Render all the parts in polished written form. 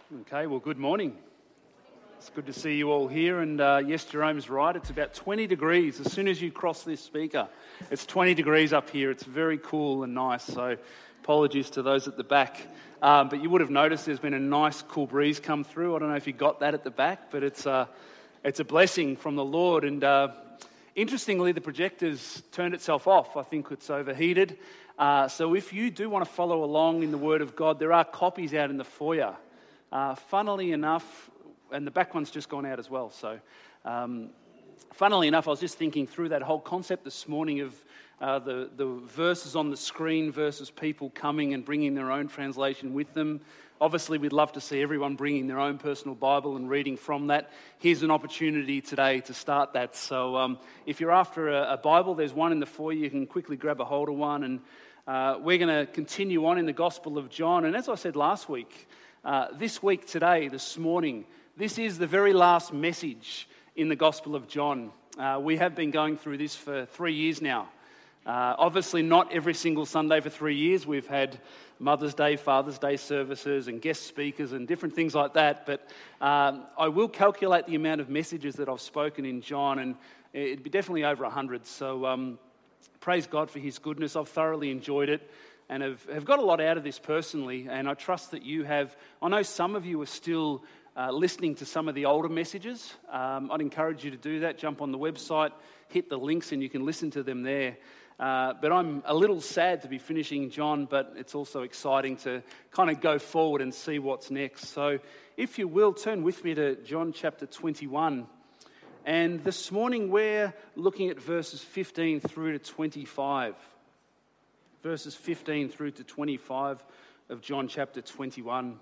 Okay, well, good morning. It's good to see you all here, and yes, Jerome's right, it's about 20 degrees. As soon as you cross this speaker, it's 20 degrees up here. It's very cool and nice, so apologies to those at the back. But you would have noticed there's been a nice cool breeze come through. I don't know if you got that at the back, but it's a blessing from the Lord. And interestingly, the projector's turned itself off. I think it's overheated. So if you do want to follow along in the Word of God, there are copies out in the foyer. Funnily enough, and the back one's just gone out as well. So, funnily enough, I was just thinking through that whole concept this morning of the verses on the screen versus people coming and bringing their own translation with them. Obviously, we'd love to see everyone bringing their own personal Bible and reading from that. Here's an opportunity today to start that. So, if you're after a Bible, there's one in the foyer. You can quickly grab a hold of one, and we're going to continue on in the Gospel of John. And as I said last week, this week, today, this morning, this is the very last message in the Gospel of John. We have been going through this for 3 years now. Obviously not every single Sunday for 3 years. We've had Mother's Day, Father's Day services and guest speakers and different things like that. But I will calculate the amount of messages that I've spoken in John, and it'd be definitely over 100. So praise God for His goodness. I've thoroughly enjoyed it. And have got a lot out of this personally, and I trust that you have. I know some of you are still listening to some of the older messages. I'd encourage you to do that. Jump on the website, hit the links, and you can listen to them there. But I'm a little sad to be finishing John, but it's also exciting to kind of go forward and see what's next. So if you will, turn with me to John chapter 21. And this morning we're looking at verses 15 through to 25. Verses 15 through to 25 of John chapter 21.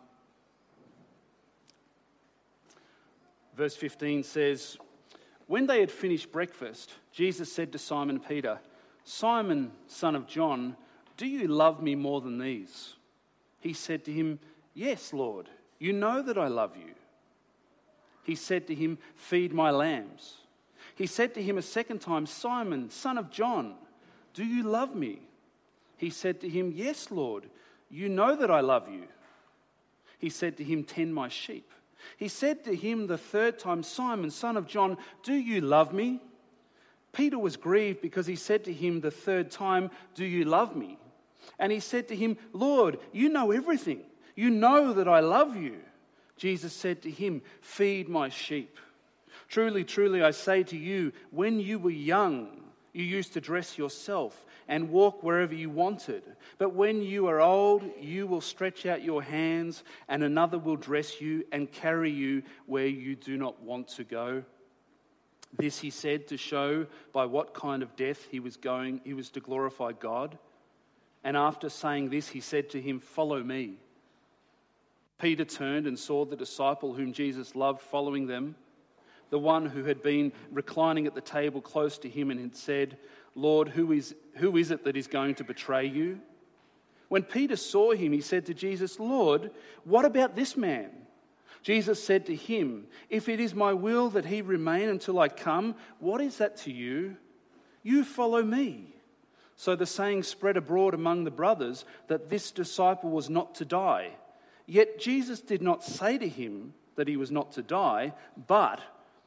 Verse 15 says, "When they had finished breakfast, Jesus said to Simon Peter, 'Simon, son of John, do you love me more than these?' He said to him, 'Yes, Lord, you know that I love you.' He said to him, 'Feed my lambs.' He said to him a second time, 'Simon, son of John, do you love me?' He said to him, 'Yes, Lord, you know that I love you.' He said to him, 'Tend my sheep.' He said to him the third time, 'Simon, son of John, do you love me?' Peter was grieved because he said to him the third time, 'Do you love me?' And he said to him, 'Lord, you know everything. You know that I love you.' Jesus said to him, 'Feed my sheep. Truly, truly, I say to you, when you were young, you used to dress yourself and walk wherever you wanted. But when you are old, you will stretch out your hands, and another will dress you and carry you where you do not want to go.' This he said to show by what kind of death he was to glorify God. And after saying this, he said to him, 'Follow me.' Peter turned and saw the disciple whom Jesus loved following them, the one who had been reclining at the table close to him, and had said, 'Lord, who is it that is going to betray you?' When Peter saw him, he said to Jesus, 'Lord, what about this man?' Jesus said to him, 'If it is my will that he remain until I come, what is that to you? You follow me.' So the saying spread abroad among the brothers that this disciple was not to die. Yet Jesus did not say to him that he was not to die, but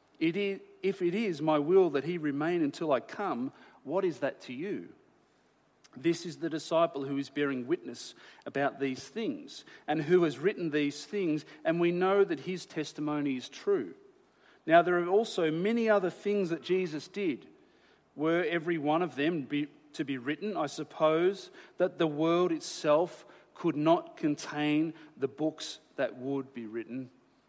if it is my will that he remain until I come, what is that to you? This is the disciple who is bearing witness about these things, and who has written these things, and we know that his testimony is true. Now there are also many other things that Jesus did. Were every one of them to be written, I suppose that the world itself could not contain the books that would be written."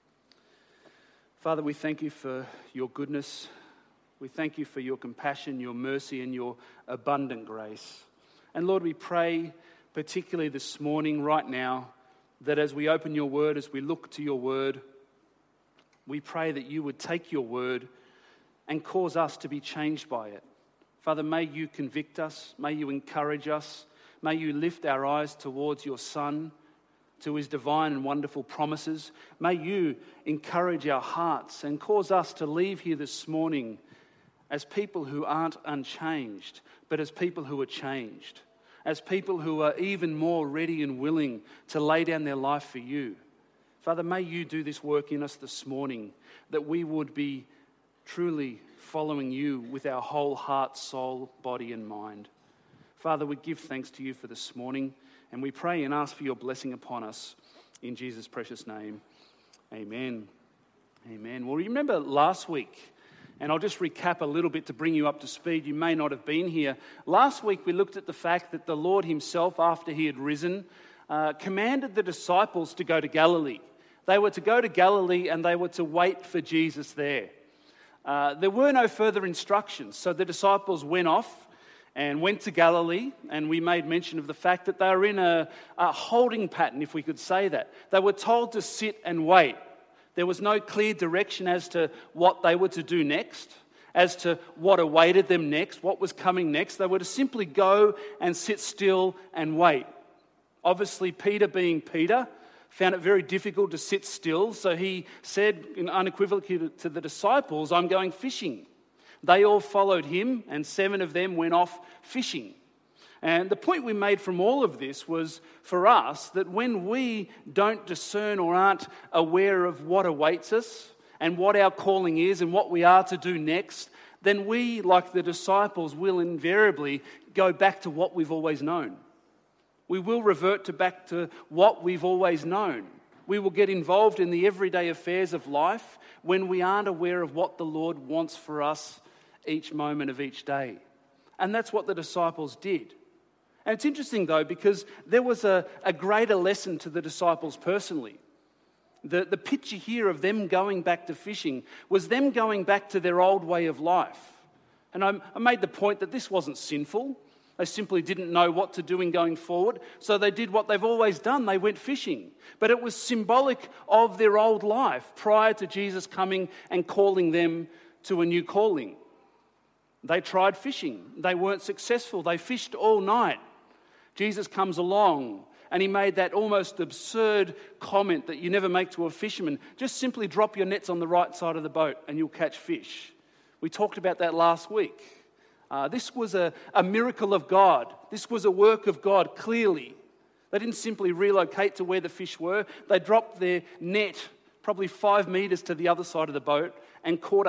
Father, we thank you for your goodness. We thank you for your compassion, your mercy, and your abundant grace. And Lord, we pray particularly this morning, right now, that as we open your word, as we look to your word, we pray that you would take your word and cause us to be changed by it. Father, may you convict us, may you encourage us, may you lift our eyes towards your Son, to his divine and wonderful promises. May you encourage our hearts and cause us to leave here this morning as people who aren't unchanged, but as people who are changed, as people who are even more ready and willing to lay down their life for you. Father, may you do this work in us this morning, that we would be truly following you with our whole heart, soul, body and mind. Father, we give thanks to you for this morning, and we pray and ask for your blessing upon us. In Jesus' precious name, amen. Amen. Well, remember last week, and I'll just recap a little bit to bring you up to speed. You may not have been here. Last week we looked at the fact that the Lord himself, after he had risen, commanded the disciples to go to Galilee. They were to go to Galilee and they were to wait for Jesus there. There were no further instructions, so the disciples went off and went to Galilee, and we made mention of the fact that they were in a holding pattern, if we could say that. They were told to sit and wait. There was no clear direction as to what they were to do next, as to what awaited them next, what was coming next. They were to simply go and sit still and wait. Obviously, Peter, being Peter, found it very difficult to sit still, so he said unequivocally to the disciples, "I'm going fishing." They all followed him, and 7 of them went off fishing. And the point we made from all of this was for us that when we don't discern or aren't aware of what awaits us and what our calling is and what we are to do next, then we, like the disciples, will invariably go back to what we've always known. We will revert back to what we've always known. We will get involved in the everyday affairs of life when we aren't aware of what the Lord wants for us each moment of each day. And that's what the disciples did. And it's interesting, though, because there was a greater lesson to the disciples personally. The picture here of them going back to fishing was them going back to their old way of life. And I made the point that this wasn't sinful. They simply didn't know what to do in going forward, so they did what they've always done. They went fishing. But it was symbolic of their old life prior to Jesus coming and calling them to a new calling. They tried fishing. They weren't successful. They fished all night. Jesus comes along and he made that almost absurd comment that you never make to a fisherman. Just simply drop your nets on the right side of the boat and you'll catch fish. We talked about that last week. This was a miracle of God. This was a work of God, clearly. They didn't simply relocate to where the fish were. They dropped their net probably 5 meters to the other side of the boat and caught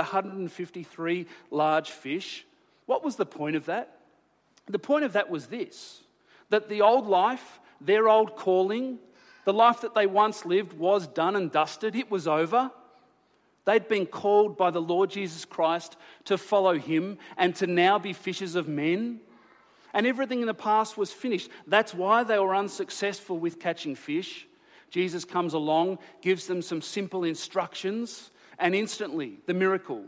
153 large fish. What was the point of that? The point of that was this, that the old life, their old calling, the life that they once lived was done and dusted. It was over. They'd been called by the Lord Jesus Christ to follow him and to now be fishers of men. And everything in the past was finished. That's why they were unsuccessful with catching fish. Jesus comes along, gives them some simple instructions, and instantly, the miracle,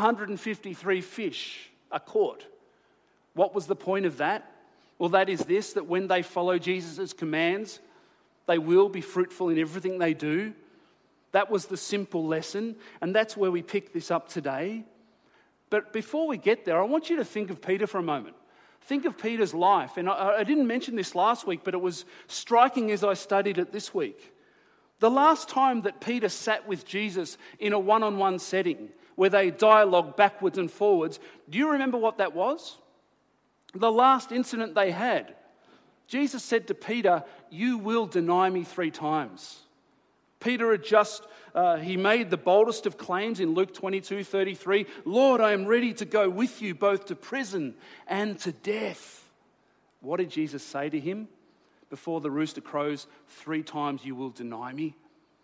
153 fish are caught. What was the point of that? Well, that is this, that when they follow Jesus' commands, they will be fruitful in everything they do. That was the simple lesson, and that's where we pick this up today. But before we get there, I want you to think of Peter for a moment. Think of Peter's life. And I didn't mention this last week, but it was striking as I studied it this week. The last time that Peter sat with Jesus in a one-on-one setting where they dialogued backwards and forwards, do you remember what that was? The last incident they had. Jesus said to Peter, "You will deny me 3 times." Peter had he made the boldest of claims in Luke 22:33. "Lord, I am ready to go with you both to prison and to death." What did Jesus say to him? "Before the rooster crows 3 times you will deny me."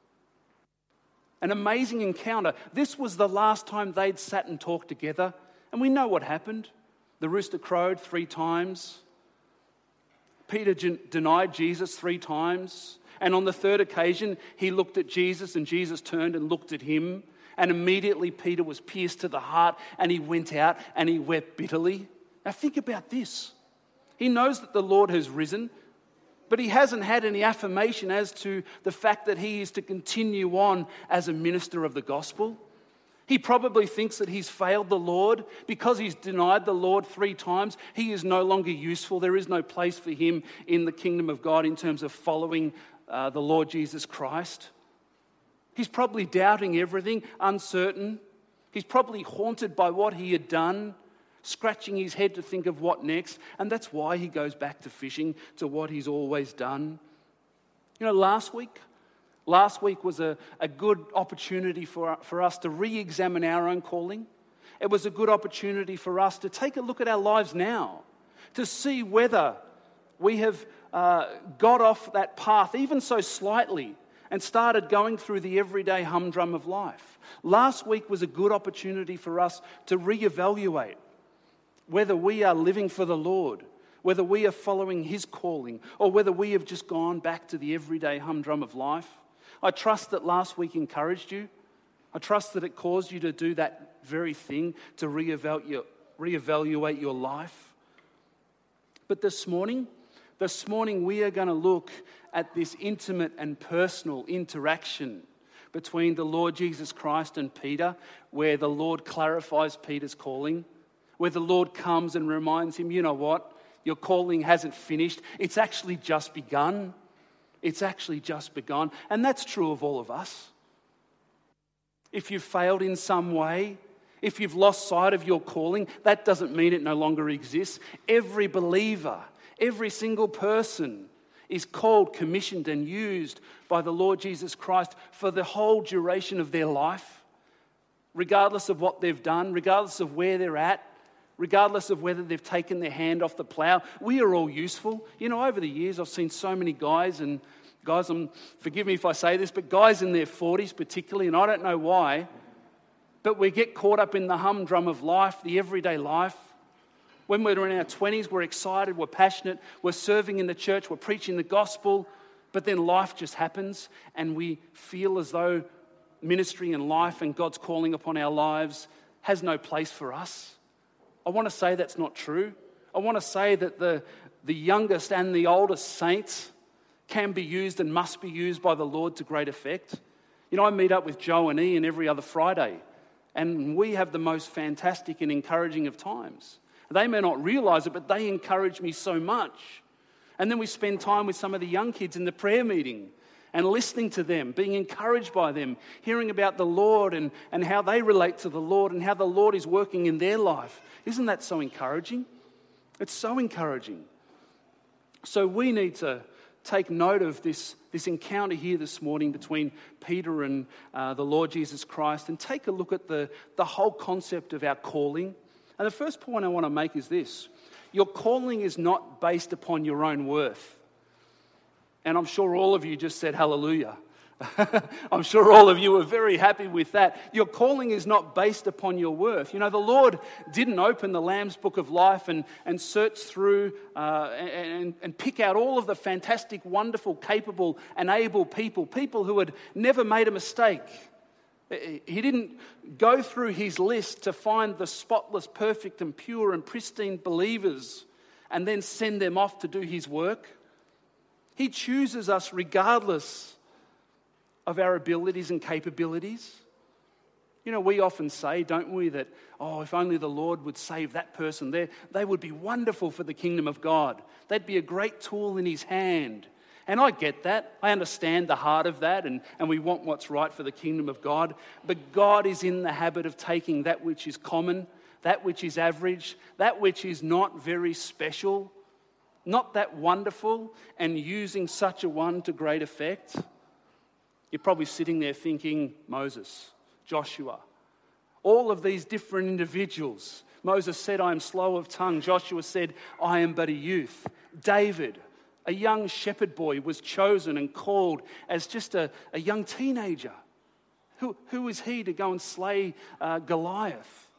An amazing encounter. This was the last time they'd sat and talked together. And we know what happened. The rooster crowed 3 times. Peter denied Jesus 3 times. And on the 3rd occasion, he looked at Jesus and Jesus turned and looked at him. And immediately Peter was pierced to the heart and he went out and he wept bitterly. Now think about this. He knows that the Lord has risen, but he hasn't had any affirmation as to the fact that he is to continue on as a minister of the gospel. He probably thinks that he's failed the Lord because he's denied the Lord 3 times. He is no longer useful. There is no place for him in the kingdom of God in terms of following the Lord Jesus Christ. He's probably doubting everything, uncertain. He's probably haunted by what he had done, scratching his head to think of what next. And that's why he goes back to fishing, to what he's always done. You know, last week Last week was a good opportunity for us to re-examine our own calling. It was a good opportunity for us to take a look at our lives now, to see whether we have got off that path, even so slightly, and started going through the everyday humdrum of life. Last week was a good opportunity for us to reevaluate whether we are living for the Lord, whether we are following His calling, or whether we have just gone back to the everyday humdrum of life. I trust that last week encouraged you. I trust that it caused you to do that very thing, to reevaluate your life. But this morning we are going to look at this intimate and personal interaction between the Lord Jesus Christ and Peter, where the Lord clarifies Peter's calling, where the Lord comes and reminds him, you know what, your calling hasn't finished. It's actually just begun. It's actually just begun. And that's true of all of us. If you've failed in some way, if you've lost sight of your calling, that doesn't mean it no longer exists. Every believer, every single person is called, commissioned, and used by the Lord Jesus Christ for the whole duration of their life, regardless of what they've done, regardless of where they're at, regardless of whether they've taken their hand off the plow. We are all useful. You know, over the years, I've seen so many guys, forgive me if I say this, but guys in their 40s particularly, and I don't know why, but we get caught up in the humdrum of life, the everyday life. When we're in our 20s, we're excited, we're passionate, we're serving in the church, we're preaching the gospel, but then life just happens and we feel as though ministry and life and God's calling upon our lives has no place for us. I want to say that's not true. I want to say that the youngest and the oldest saints can be used and must be used by the Lord to great effect. You know, I meet up with Joe and Ian every other Friday, and we have the most fantastic and encouraging of times. They may not realize it, but they encourage me so much. And then we spend time with some of the young kids in the prayer meeting and listening to them, being encouraged by them, hearing about the Lord and how they relate to the Lord and how the Lord is working in their life. Isn't that so encouraging? It's so encouraging. So we need to take note of this encounter here this morning between Peter and the Lord Jesus Christ and take a look at the whole concept of our calling. And the first point I want to make is this. Your calling is not based upon your own worth. And I'm sure all of you just said hallelujah. I'm sure all of you are very happy with that. Your calling is not based upon your worth. You know, the Lord didn't open the Lamb's Book of Life and search through and pick out all of the fantastic, wonderful, capable, and able people who had never made a mistake. He didn't go through his list to find the spotless, perfect, and pure and pristine believers and then send them off to do his work. He chooses us regardless of our abilities and capabilities. You know, we often say, don't we, that, if only the Lord would save that person there, they would be wonderful for the kingdom of God. They'd be a great tool in his hand. And I get that. I understand the heart of that, and we want what's right for the kingdom of God. But God is in the habit of taking that which is common, that which is average, that which is not very special, not that wonderful, and using such a one to great effect. You're probably sitting there thinking, Moses, Joshua, all of these different individuals. Moses said, I am slow of tongue. Joshua said, I am but a youth. David, a young shepherd boy, was chosen and called as just a young teenager. Who is he to go and slay Goliath?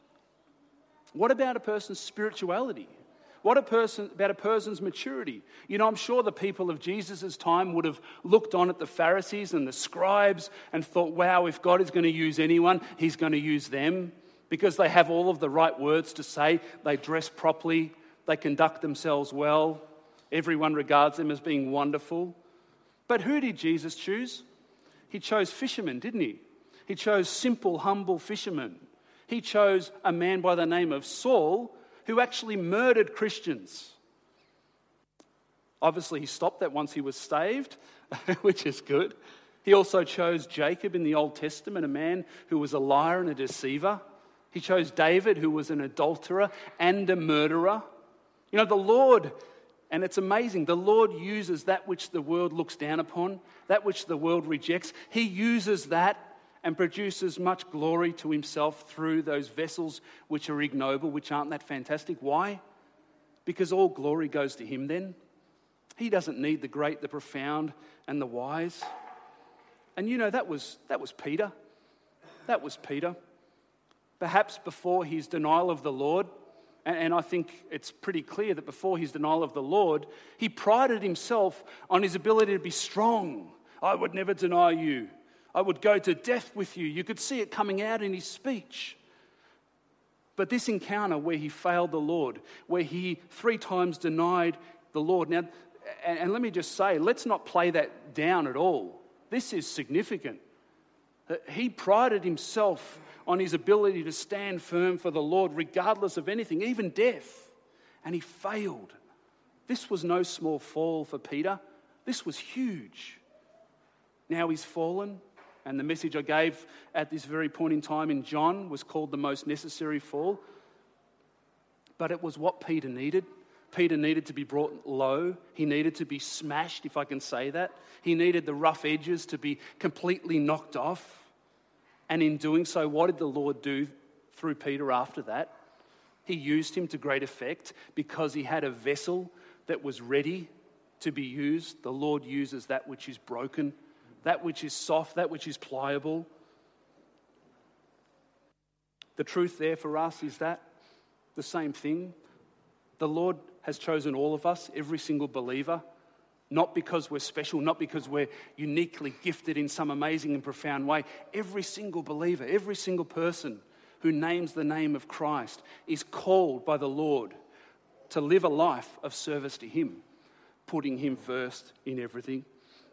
What about a person's spirituality? What about a person's maturity? You know, I'm sure the people of Jesus' time would have looked on at the Pharisees and the scribes and thought, wow, if God is going to use anyone, he's going to use them because they have all of the right words to say. They dress properly. They conduct themselves well. Everyone regards them as being wonderful. But who did Jesus choose? He chose fishermen, didn't he? He chose simple, humble fishermen. He chose a man by the name of Saul, who actually murdered Christians. Obviously, he stopped that once he was saved, which is good. He also chose Jacob in the Old Testament, a man who was a liar and a deceiver. He chose David, who was an adulterer and a murderer. You know, the Lord And it's amazing. The Lord uses that which the world looks down upon, that which the world rejects. He uses that and produces much glory to himself through those vessels which are ignoble, which aren't that fantastic. Why? Because all glory goes to him then. He doesn't need the great, the profound, and the wise. And you know, that was Peter. That was Peter. Perhaps before his denial of the Lord, and I think it's pretty clear that before his denial of the Lord, he prided himself on his ability to be strong. I would never deny you. I would go to death with you. You could see it coming out in his speech. But this encounter where he failed the Lord, where he 3 times denied the Lord. Now, and let me just say, let's not play that down at all. This is significant. He prided himself on his ability to stand firm for the Lord regardless of anything, even death. And he failed. This was no small fall for Peter. This was huge. Now he's fallen. And the message I gave at this very point in time in John was called the most necessary fall. But it was what Peter needed. Peter needed to be brought low. He needed to be smashed, if I can say that. He needed the rough edges to be completely knocked off. And in doing so, what did the Lord do through Peter after that? He used him to great effect because he had a vessel that was ready to be used. The Lord uses that which is broken, that which is soft, that which is pliable. The truth there for us is that the same thing. The Lord has chosen all of us, every single believer, not because we're special, not because we're uniquely gifted in some amazing and profound way. Every single believer, every single person who names the name of Christ is called by the Lord to live a life of service to him, putting him first in everything.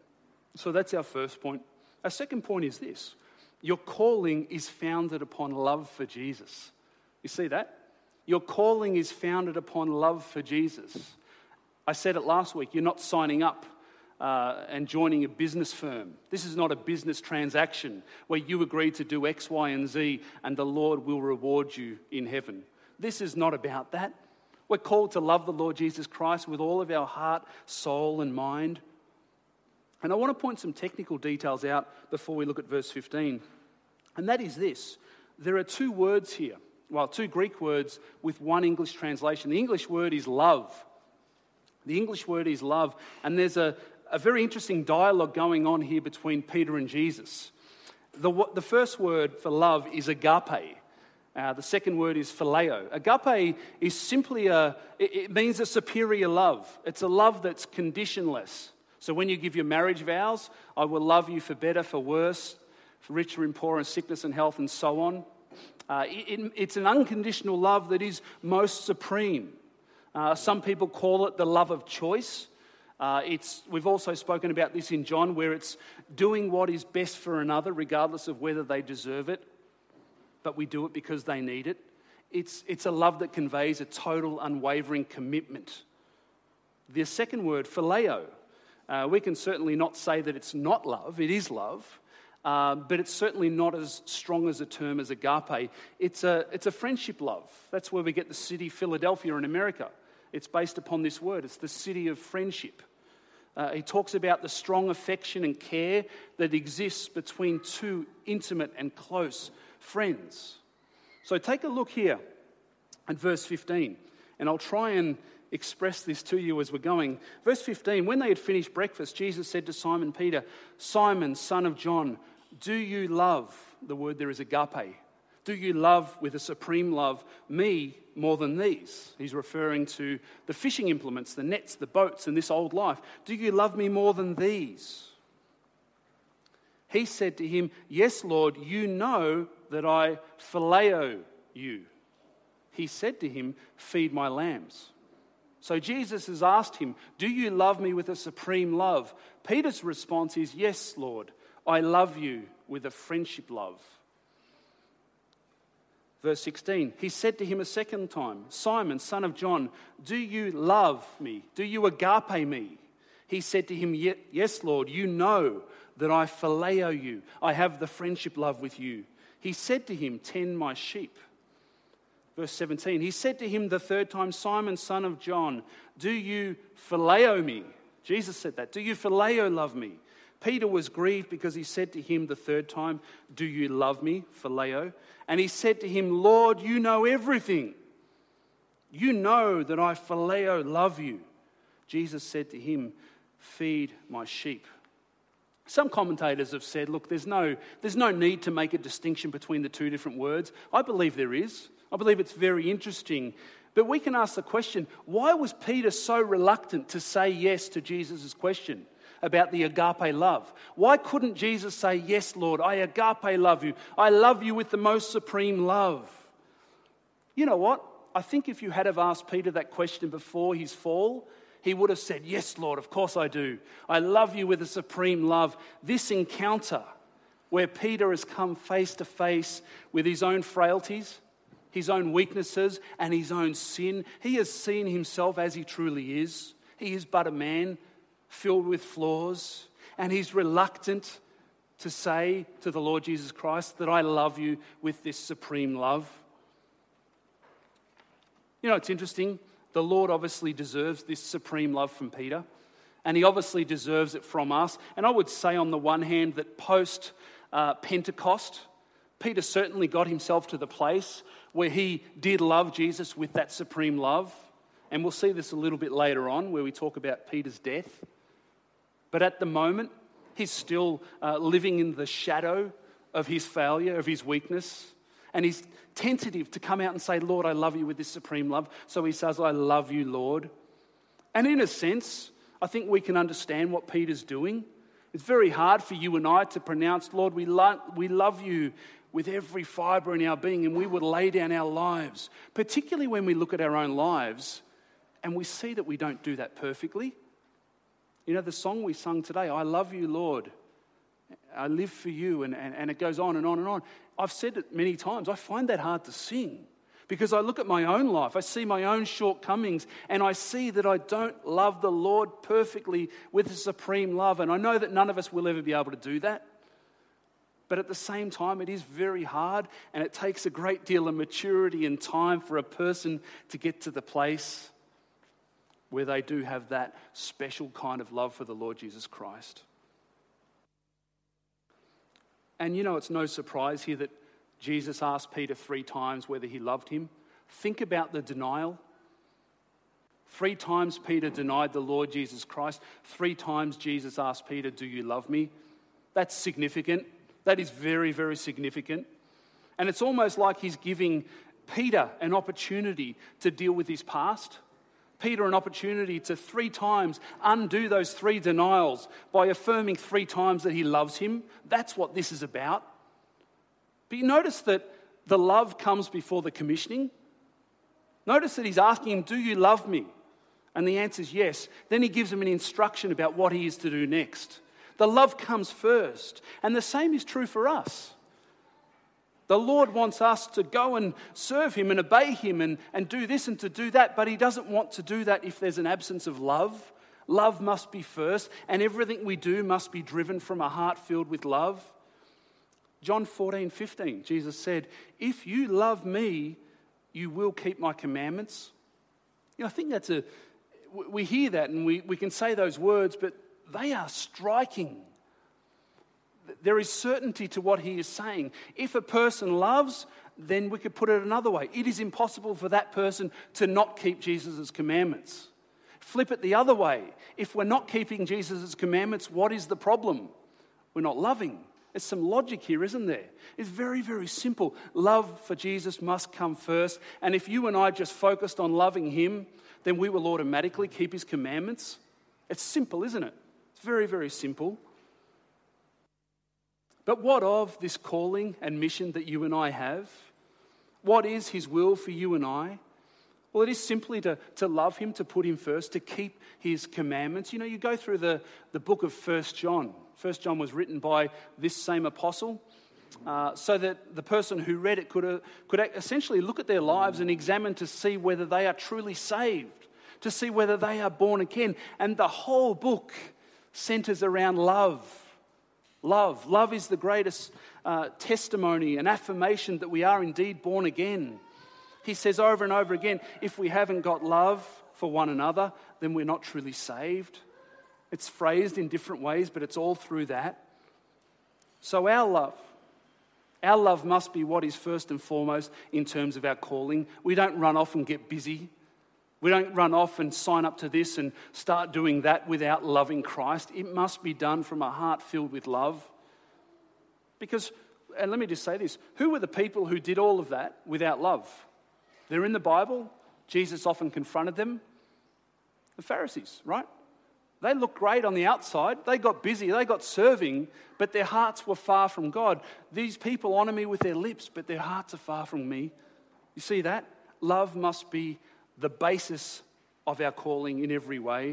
So that's our first point. Our second point is this. Your calling is founded upon love for Jesus. You see that? Your calling is founded upon love for Jesus. I said it last week, you're not signing up and joining a business firm. This is not a business transaction where you agree to do X, Y, and Z and the Lord will reward you in heaven. This is not about that. We're called to love the Lord Jesus Christ with all of our heart, soul, and mind. And I want to point some technical details out before we look at verse 15. And that is this. There are 2 words here. Well, 2 Greek words with 1 English translation. The English word is love. The English word is love. And there's a very interesting dialogue going on here between Peter and Jesus. The first word for love is agape. The second word is phileo. Agape is simply it means a superior love. It's a love that's conditionless. So when you give your marriage vows, I will love you for better, for worse, for richer and poorer, and sickness and health, and so on. It's an unconditional love that is most supreme. Some people call it the love of choice. We've also spoken about this in John, where it's doing what is best for another, regardless of whether they deserve it, but we do it because they need it. It's a love that conveys a total, unwavering commitment. The second word, phileo, we can certainly not say that it's not love. It is love. But it's certainly not as strong as a term as agape. It's a friendship love. That's where we get the city Philadelphia in America. It's based upon this word. It's the city of friendship. He talks about the strong affection and care that exists between 2 intimate and close friends. So take a look here at verse 15. And I'll try and express this to you as we're going. Verse 15, when they had finished breakfast, Jesus said to Simon Peter, Simon, son of John, do you love, the word there is agape, do you love with a supreme love me more than these? He's referring to the fishing implements, the nets, the boats, and this old life. Do you love me more than these? He said to him, yes, Lord, you know that I phileo you. He said to him, feed my lambs. So Jesus has asked him, do you love me with a supreme love? Peter's response is, yes, Lord, I love you with a friendship love. Verse 16, he said to him a second time, Simon, son of John, do you love me? Do you agape me? He said to him, yes, Lord, you know that I phileo you. I have the friendship love with you. He said to him, tend my sheep. Verse 17, he said to him the third time, Simon, son of John, do you phileo me? Jesus said that. Do you phileo love me? Peter was grieved because he said to him the third time, do you love me, phileo? And he said to him, Lord, you know everything. You know that I phileo love you. Jesus said to him, feed my sheep. Some commentators have said, look, there's no need to make a distinction between the two different words. I believe there is. I believe it's very interesting. But we can ask the question, why was Peter so reluctant to say yes to Jesus' question about the agape love? Why couldn't Jesus say, yes, Lord, I agape love you. I love you with the most supreme love. You know what? I think if you had have asked Peter that question before his fall, he would have said, yes, Lord, of course I do. I love you with a supreme love. This encounter where Peter has come face to face with his own frailties, his own weaknesses, and his own sin, he has seen himself as he truly is. He is but a man filled with flaws, and he's reluctant to say to the Lord Jesus Christ that I love you with this supreme love. You know, it's interesting. The Lord obviously deserves this supreme love from Peter, and he obviously deserves it from us. And I would say on the one hand that post-Pentecost, Peter certainly got himself to the place where he did love Jesus with that supreme love. And we'll see this a little bit later on where we talk about Peter's death. But at the moment, he's still living in the shadow of his failure, of his weakness. And he's tentative to come out and say, Lord, I love you with this supreme love. So he says, I love you, Lord. And in a sense, I think we can understand what Peter's doing. It's very hard for you and I to pronounce, Lord, we love you with every fibre in our being, and we would lay down our lives, particularly when we look at our own lives and we see that we don't do that perfectly. You know, the song we sung today, I love you, Lord. I live for you, and it goes on and on and on. I've said it many times. I find that hard to sing because I look at my own life. I see my own shortcomings, and I see that I don't love the Lord perfectly with a supreme love. And I know that none of us will ever be able to do that. But at the same time, it is very hard, and it takes a great deal of maturity and time for a person to get to the place where they do have that special kind of love for the Lord Jesus Christ. And you know, it's no surprise here that Jesus asked Peter 3 times whether he loved him. Think about the denial. 3 times Peter denied the Lord Jesus Christ. 3 times Jesus asked Peter, do you love me? That's significant. That is very, very significant. And it's almost like he's giving Peter an opportunity to deal with his past. Peter an opportunity to 3 times undo those 3 denials by affirming 3 times that he loves him. That's what this is about. But you notice that the love comes before the commissioning. Notice that he's asking him, do you love me? And the answer is yes. Then he gives him an instruction about what he is to do next. The love comes first. And the same is true for us. The Lord wants us to go and serve him and obey him and do this and to do that, but he doesn't want to do that if there's an absence of love. Love must be first, and everything we do must be driven from a heart filled with love. John 14:15, Jesus said, if you love me, you will keep my commandments. You know, I think we hear that and we can say those words, but they are striking. There is certainty to what he is saying. If a person loves, then we could put it another way. It is impossible for that person to not keep Jesus' commandments. Flip it the other way. If we're not keeping Jesus' commandments, what is the problem? We're not loving. There's some logic here, isn't there? It's very, very simple. Love for Jesus must come first. And if you and I just focused on loving him, then we will automatically keep his commandments. It's simple, isn't it? It's very, very simple. But what of this calling and mission that you and I have? What is his will for you and I? Well, it is simply to love him, to put him first, to keep his commandments. You know, you go through the book of 1 John. 1 John was written by this same apostle so that the person who read it could essentially look at their lives and examine to see whether they are truly saved, to see whether they are born again. And the whole book centers around love. Love is the greatest testimony and affirmation that we are indeed born again. He says over and over again, if we haven't got love for one another, then we're not truly saved. It's phrased in different ways, but it's all through that. So our love must be what is first and foremost in terms of our calling. We don't run off and get busy. We don't run off and sign up to this and start doing that without loving Christ. It must be done from a heart filled with love. Because, and let me just say this, who were the people who did all of that without love? They're in the Bible. Jesus often confronted them. The Pharisees, right? They looked great on the outside. They got busy. They got serving, but their hearts were far from God. These people honor me with their lips, but their hearts are far from me. You see that? Love must be the basis of our calling in every way.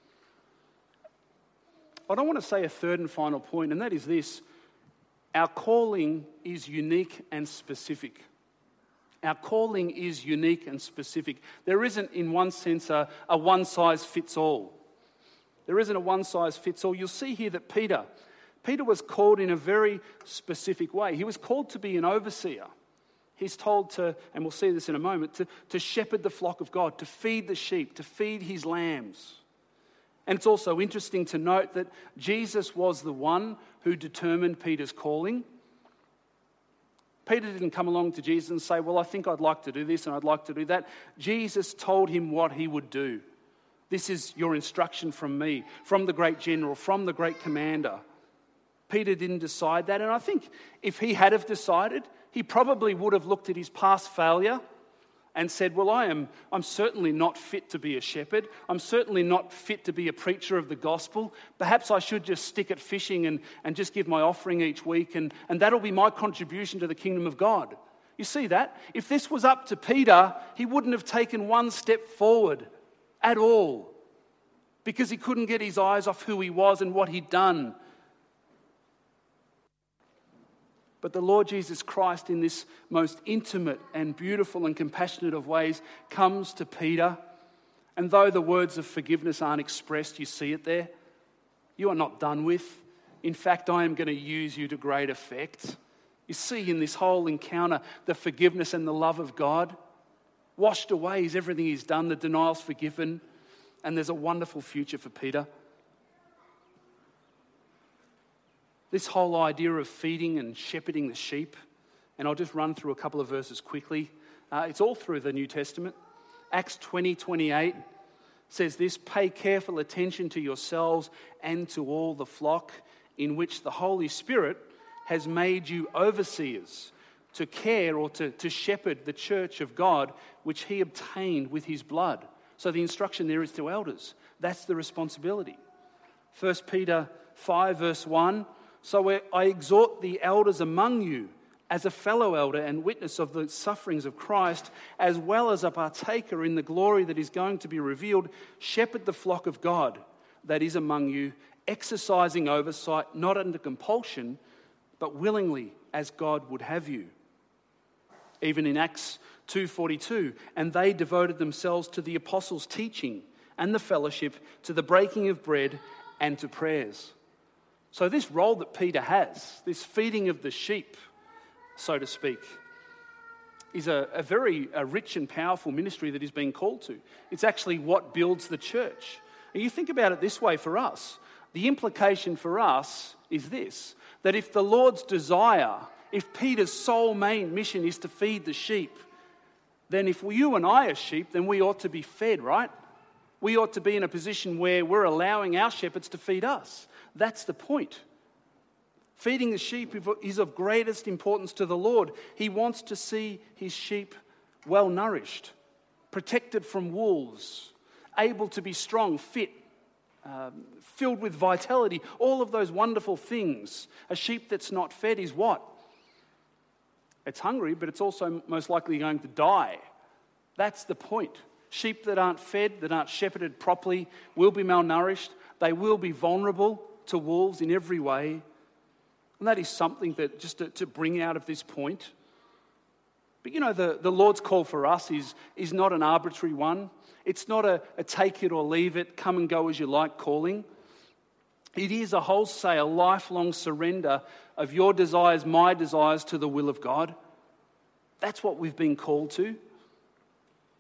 I don't want to say a third and final point, and that is this. Our calling is unique and specific. Our calling is unique and specific. There isn't, in one sense, a one-size-fits-all. There isn't a one-size-fits-all. You'll see here that Peter was called in a very specific way. He was called to be an overseer. He's told to, and we'll see this in a moment, to shepherd the flock of God, to feed the sheep, to feed his lambs. And it's also interesting to note that Jesus was the one who determined Peter's calling. Peter didn't come along to Jesus and say, well, I think I'd like to do this and I'd like to do that. Jesus told him what he would do. This is your instruction from me, from the great general, from the great commander. Peter didn't decide that. And I think if he had have decided, he probably would have looked at his past failure and said, well, I'm certainly not fit to be a shepherd. I'm certainly not fit to be a preacher of the gospel. Perhaps I should just stick at fishing and just give my offering each week, and that'll be my contribution to the kingdom of God. You see that? If this was up to Peter, he wouldn't have taken one step forward at all, because he couldn't get his eyes off who he was and what he'd done. But the Lord Jesus Christ, in this most intimate and beautiful and compassionate of ways, comes to Peter. And though the words of forgiveness aren't expressed, you see it there. You are not done with. In fact, I am going to use you to great effect. You see in this whole encounter the forgiveness and the love of God. Washed away is everything he's done. The denial's forgiven. And there's a wonderful future for Peter. This whole idea of feeding and shepherding the sheep, and I'll just run through a couple of verses quickly. It's all through the New Testament. Acts 20:28 says this, pay careful attention to yourselves and to all the flock in which the Holy Spirit has made you overseers to care or to shepherd the church of God, which he obtained with his blood. So the instruction there is to elders. That's the responsibility. 1 Peter 5 verse 1, so I exhort the elders among you as a fellow elder and witness of the sufferings of Christ, as well as a partaker in the glory that is going to be revealed, shepherd the flock of God that is among you, exercising oversight, not under compulsion, but willingly as God would have you. Even in Acts 2:42, and they devoted themselves to the apostles' teaching and the fellowship, to the breaking of bread and to prayers. So this role that Peter has, this feeding of the sheep, so to speak, is a very rich and powerful ministry that he's being called to. It's actually what builds the church. And you think about it this way for us. The implication for us is this, that if the Lord's desire, if Peter's sole main mission is to feed the sheep, then if you and I are sheep, then we ought to be fed, right? We ought to be in a position where we're allowing our shepherds to feed us. That's the point. Feeding the sheep is of greatest importance to the Lord. He wants to see his sheep well nourished, protected from wolves, able to be strong, fit, filled with vitality, all of those wonderful things. A sheep that's not fed is what? It's hungry, but it's also most likely going to die. That's the point. Sheep that aren't fed, that aren't shepherded properly, will be malnourished. They will be vulnerable to wolves in every way. And that is something that just to bring out of this point. But you know, the Lord's call for us is not an arbitrary one. It's not a take it or leave it, come and go as you like calling. It is a wholesale, lifelong surrender of your desires, my desires, to the will of God. That's what we've been called to.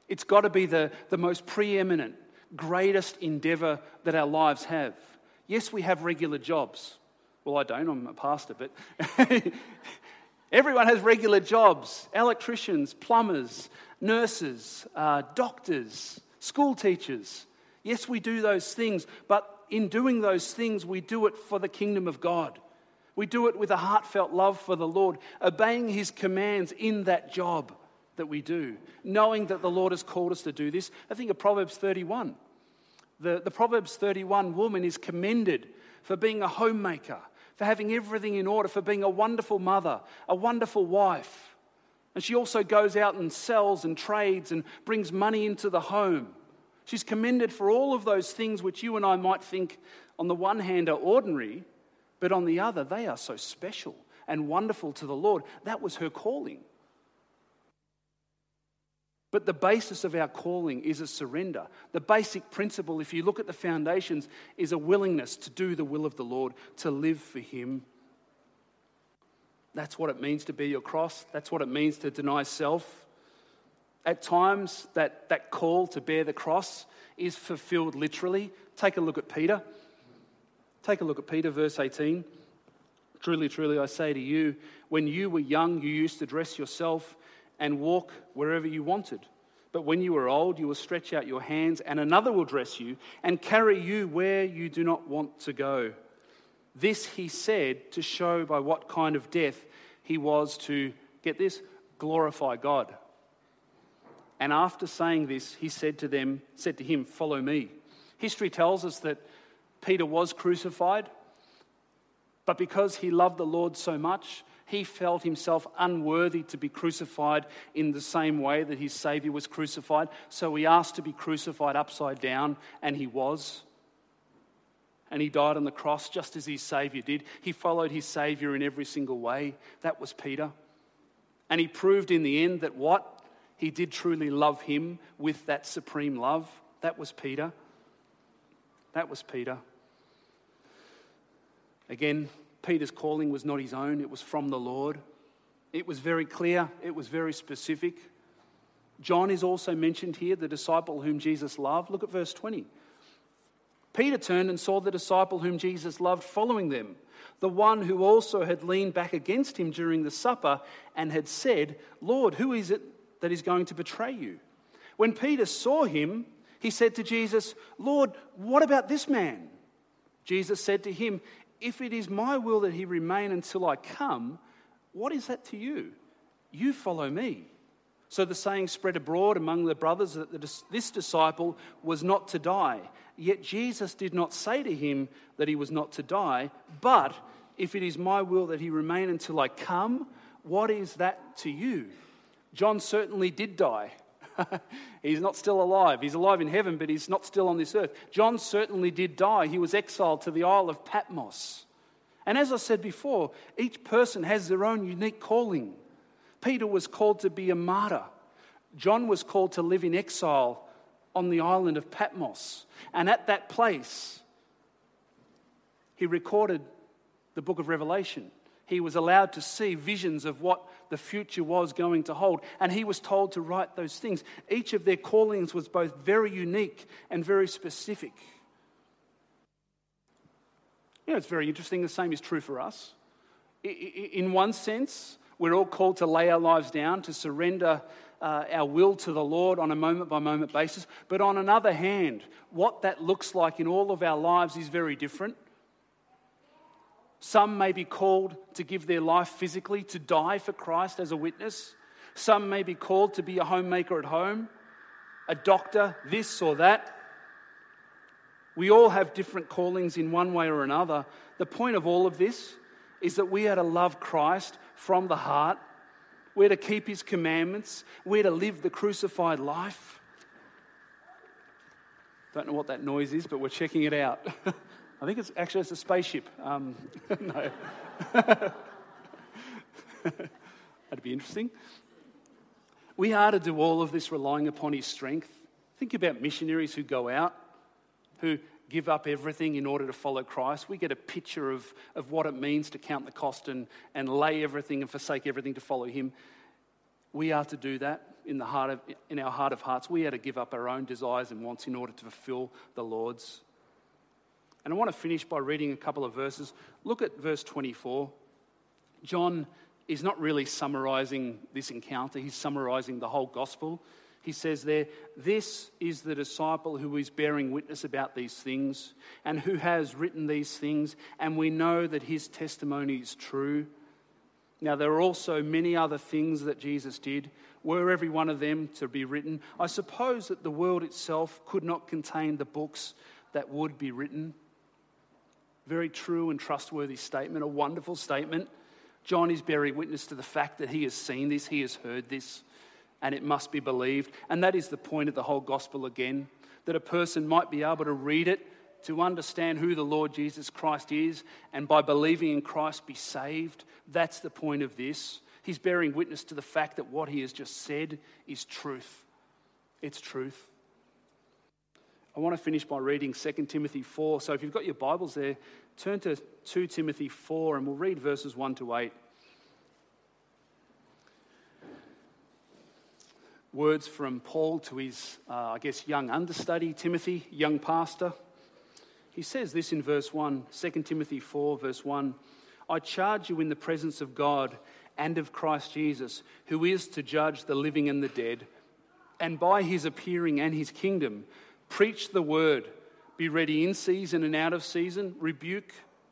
It's got to be the most preeminent, greatest endeavor that our lives have. Yes, we have regular jobs. Well, I don't, I'm a pastor, but everyone has regular jobs. Electricians, plumbers, nurses, doctors, school teachers. Yes, we do those things, but in doing those things, we do it for the kingdom of God. We do it with a heartfelt love for the Lord, obeying his commands in that job that we do, knowing that the Lord has called us to do this. I think of Proverbs 31. The Proverbs 31 woman is commended for being a homemaker, for having everything in order, for being a wonderful mother, a wonderful wife. And she also goes out and sells and trades and brings money into the home. She's commended for all of those things which you and I might think on the one hand are ordinary, but on the other they are so special and wonderful to the Lord. That was her calling. But the basis of our calling is a surrender. The basic principle, if you look at the foundations, is a willingness to do the will of the Lord, to live for him. That's what it means to bear your cross. That's what it means to deny self. At times, that call to bear the cross is fulfilled literally. Take a look at Peter. Take a look at Peter, verse 18. Truly, truly, I say to you, when you were young, you used to dress yourself and walk wherever you wanted. But when you are old, you will stretch out your hands, and another will dress you and carry you where you do not want to go. This he said to show by what kind of death he was to, get this, glorify God. And after saying this, he said to him, follow me. History tells us that Peter was crucified, but because he loved the Lord so much, he felt himself unworthy to be crucified in the same way that his Savior was crucified. So he asked to be crucified upside down, and he was. And he died on the cross just as his Savior did. He followed his Savior in every single way. That was Peter. And he proved in the end that what? He did truly love him with that supreme love. That was Peter. That was Peter. Again, Peter's calling was not his own, it was from the Lord. It was very clear, it was very specific. John is also mentioned here, the disciple whom Jesus loved. Look at verse 20. Peter turned and saw the disciple whom Jesus loved following them, the one who also had leaned back against him during the supper and had said, Lord, who is it that is going to betray you? When Peter saw him, he said to Jesus, Lord, what about this man? Jesus said to him, if it is my will that he remain until I come, what is that to you? You follow me. So the saying spread abroad among the brothers that this disciple was not to die. Yet Jesus did not say to him that he was not to die, but if it is my will that he remain until I come, what is that to you? John certainly did die. He's not still alive. He's alive in heaven, but he's not still on this earth. John certainly did die. He was exiled to the Isle of Patmos. And as I said before, each person has their own unique calling. Peter was called to be a martyr. John was called to live in exile on the island of Patmos. And at that place, he recorded the book of Revelation. He was allowed to see visions of what the future was going to hold. And he was told to write those things. Each of their callings was both very unique and very specific. You know, it's very interesting. The same is true for us. In one sense, we're all called to lay our lives down, to surrender our will to the Lord on a moment-by-moment basis. But on another hand, what that looks like in all of our lives is very different. Some may be called to give their life physically, to die for Christ as a witness. Some may be called to be a homemaker at home, a doctor, this or that. We all have different callings in one way or another. The point of all of this is that we are to love Christ from the heart. We're to keep his commandments. We're to live the crucified life. Don't know what that noise is, but we're checking it out. I think it's a spaceship. No. That'd be interesting. We are to do all of this relying upon his strength. Think about missionaries who go out, who give up everything in order to follow Christ. We get a picture of what it means to count the cost and lay everything and forsake everything to follow him. We are to do that in our heart of hearts. We are to give up our own desires and wants in order to fulfill the Lord's. And I want to finish by reading a couple of verses. Look at verse 24. John is not really summarizing this encounter. He's summarizing the whole gospel. He says there, "This is the disciple who is bearing witness about these things and who has written these things, and we know that his testimony is true." Now, there are also many other things that Jesus did. Were every one of them to be written, I suppose that the world itself could not contain the books that would be written. Very true and trustworthy statement, a wonderful statement. John is bearing witness to the fact that he has seen this, he has heard this, and it must be believed. And that is the point of the whole gospel again, that a person might be able to read it, to understand who the Lord Jesus Christ is, and by believing in Christ be saved. That's the point of this. He's bearing witness to the fact that what he has just said is truth. It's truth. I want to finish by reading 2 Timothy 4. So if you've got your Bibles there, turn to 2 Timothy 4 and we'll read verses 1 to 8. Words from Paul to his, young understudy, Timothy, young pastor. He says this in verse 1, 2 Timothy 4, verse 1. "I charge you in the presence of God and of Christ Jesus, who is to judge the living and the dead, and by his appearing and his kingdom, preach the word, be ready in season and out of season, reprove,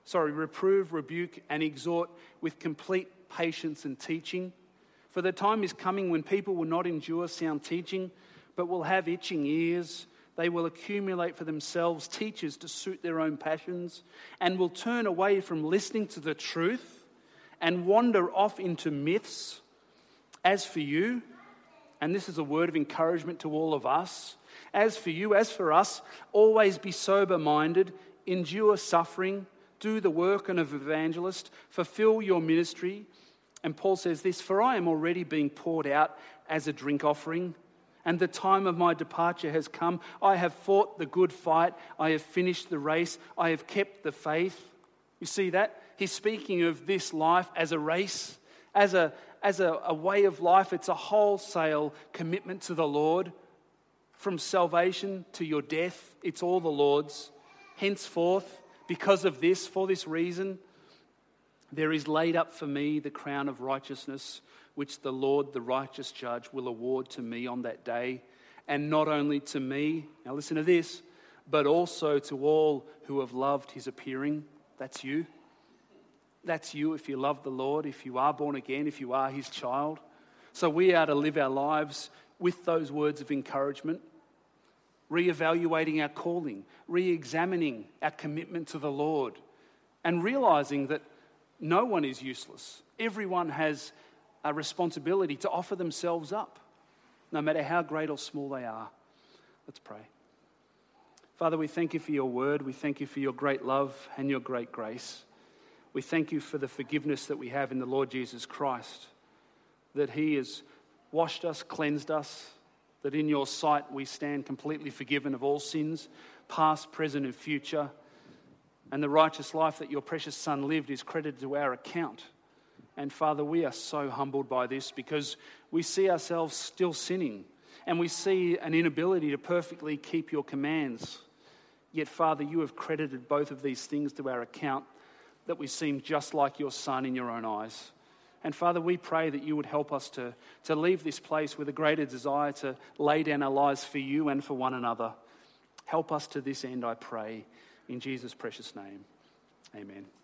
rebuke, and exhort with complete patience and teaching. For the time is coming when people will not endure sound teaching, but will have itching ears. They will accumulate for themselves teachers to suit their own passions, and will turn away from listening to the truth and wander off into myths. As for you," and this is a word of encouragement to all of us, "as for you, as for us, always be sober-minded, endure suffering, do the work of an evangelist, fulfill your ministry." And Paul says this, "For I am already being poured out as a drink offering, and the time of my departure has come. I have fought the good fight. I have finished the race. I have kept the faith." You see that? He's speaking of this life as a race, as a way of life. It's a wholesale commitment to the Lord. From salvation to your death, it's all the Lord's. Henceforth, because of this, for this reason, there is laid up for me the crown of righteousness, which the Lord, the righteous judge, will award to me on that day. And not only to me, now listen to this, but also to all who have loved his appearing. That's you. That's you if you love the Lord, if you are born again, if you are his child. So we are to live our lives with those words of encouragement, reevaluating our calling, re-examining our commitment to the Lord, and realizing that no one is useless. Everyone has a responsibility to offer themselves up, no matter how great or small they are. Let's pray. Father, we thank you for your word. We thank you for your great love and your great grace. We thank you for the forgiveness that we have in the Lord Jesus Christ, that he has washed us, cleansed us, that in your sight we stand completely forgiven of all sins, past, present, and future. And the righteous life that your precious Son lived is credited to our account. And Father, we are so humbled by this because we see ourselves still sinning and we see an inability to perfectly keep your commands. Yet, Father, you have credited both of these things to our account, that we seem just like your Son in your own eyes. And Father, we pray that you would help us to leave this place with a greater desire to lay down our lives for you and for one another. Help us to this end, I pray, in Jesus' precious name. Amen.